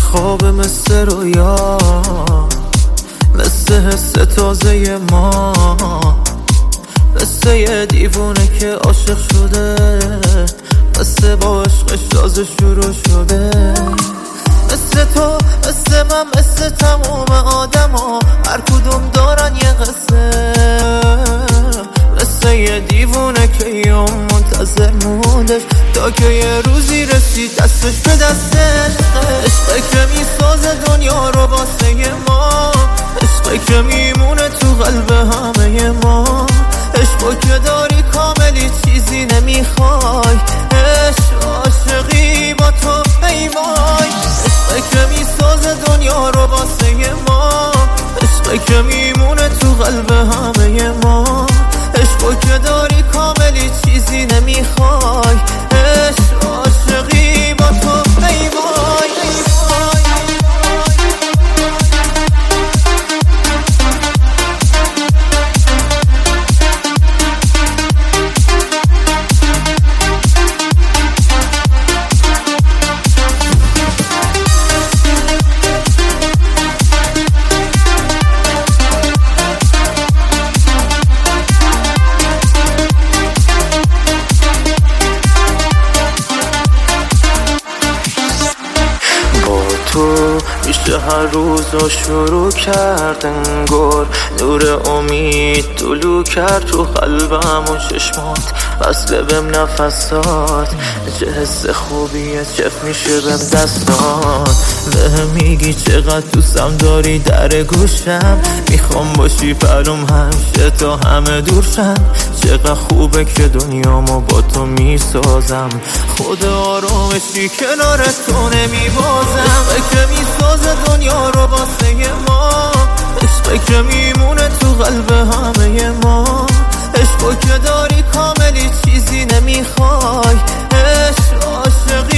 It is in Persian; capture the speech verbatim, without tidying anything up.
خواب مثل رویا، مثل حس تازه ما، مثل یه دیوونه که عاشق شده، مثل با عشقش تازه شروع شده. مثل تو، مثل من، مثل تموم آدم ها، هر کدوم دارن یه قصه. مثل یه دیوونه که یوم منتظر موندش تا که یه روزی رسید دستش به دستش. عشقه که میسازه دنیا رو واسه ما، عشقه که میمونه تو قلب همه ما. عشقو که داری کاملی چیزی نمیخوای، عشق عاشقی با تو ای وای. عشقه که میسازه دنیا رو واسه ما، عشقه که میمونه تو قلب همه ما. عشقو که داری کاملی چیزی نمیخوای، عشق عاشقی با تو ای وای. تو میشه هر روزو شروع کرد، انگار نور امید طلوع کرد تو قلبم و چشمات، وصله بهم نفسات. چه حس خوبیه چف میشه بهم دستات، بهم میگی چقدر دوستم داری در گوشم. میخوام باشی پرم همیشه تا همه دورشن. چقدر خوبه که دنیامو با تو میسازم، خود آرامشی کنار تو نمیبازم. عشقه که میسازه دنیا رو واسه ما، عشقه که میمونه تو قلب همه ما. عشقو که داری کاملی چیزی نمیخوای، عشق عاشقی